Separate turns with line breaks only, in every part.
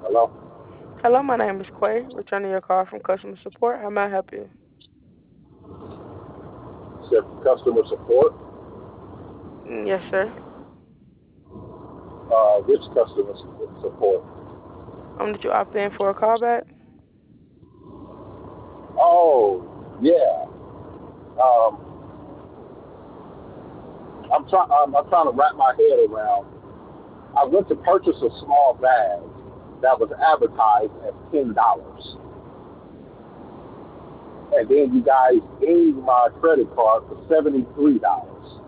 Hello?
Hello, my name is Quay, returning your call from customer support. How may I help you?
Said customer support.
Yes, sir.
Which customer support?
Did you opt in for a callback?
Oh, yeah. Um, I'm trying to wrap my head around. I went to purchase a small bag that was advertised as $10, and then you guys gave my credit card for $73.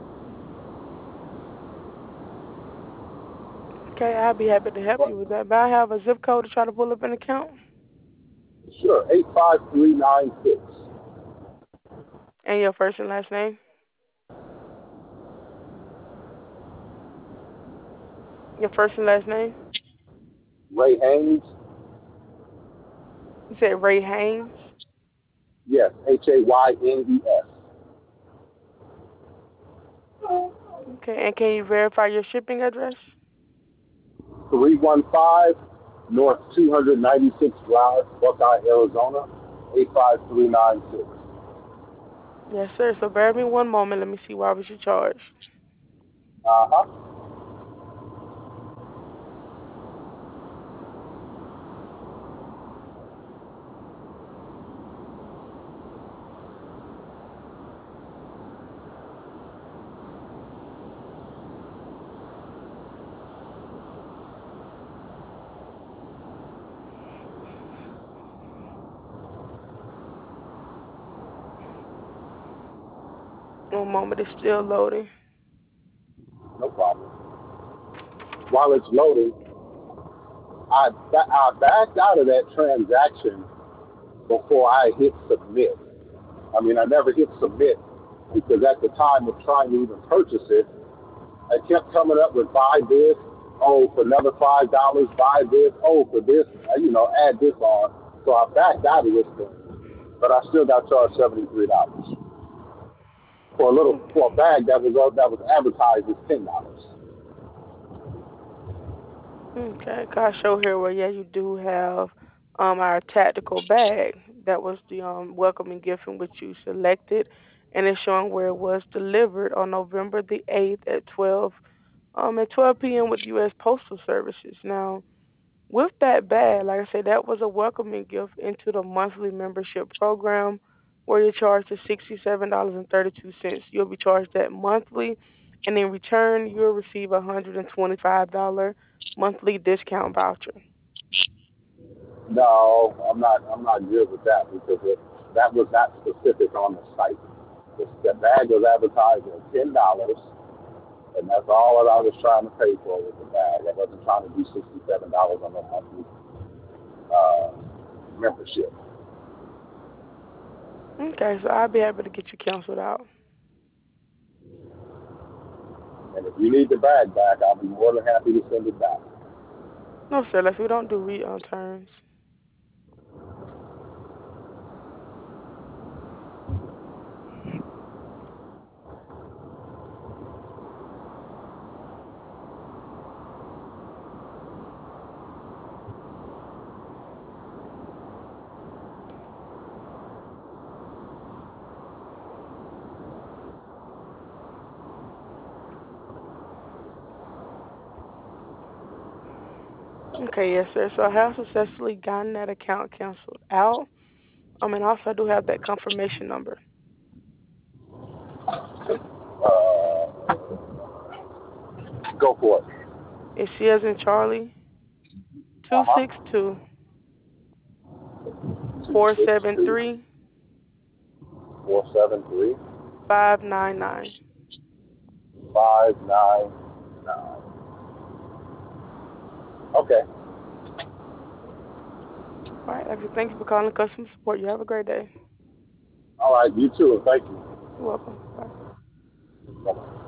Okay, I'll be happy to help
But
you with that. But I have a zip code to try to pull up an account
sure, 85396.
and your first and last name. Your first and last name.
Ray Haynes.
You said Ray Haynes.
Yes, Haynes.
Okay, and can you verify your shipping address?
315 North 296 Drive, Buckeye, Arizona, 85396.
Yes, sir. So bear with me one moment. Let me see why was you charged.
Uh-huh.
One moment, it's still loading.
No problem. While it's loading, I backed out of that transaction before I hit submit. I mean, I never hit submit because at the time of trying to even purchase it, I kept coming up with buy this, oh, for another $5, buy this, oh, for this, add this on. So I backed out of this thing, but I still got charged $73 for a bag that was advertised as $10.
Okay, I show here where yeah you do have our tactical bag. That was the welcoming gift in which you selected, and it's showing where it was delivered on November the 8th at 12 p.m. with U.S. Postal Services. Now, with that bag, like I said, that was a welcoming gift into the monthly membership program where you're charged to $67.32. You'll be charged that monthly, and in return, you'll receive a $125 monthly discount voucher.
No, I'm not good with that because that was not specific on the site. The bag was advertised at $10, and that's all that I was trying to pay for with the bag. I wasn't trying to do $67 on a monthly uh, membership.
Okay, so I'll be happy to get you canceled out.
And if you need the bag back, I'll be more than happy to send it back.
No, sir, we don't do returns. Okay, yes, sir. So I have successfully gotten that account canceled out. And also I do have that confirmation number.
Go for it.
It's C as in Charlie,
Uh
two
huh.
six two
Two
four
six
seven
two
three
473
599.
599. Okay.
All right, thank you for calling customer support. You have a great day.
All right. You too. Thank you.
You're welcome. Bye.
Bye-bye.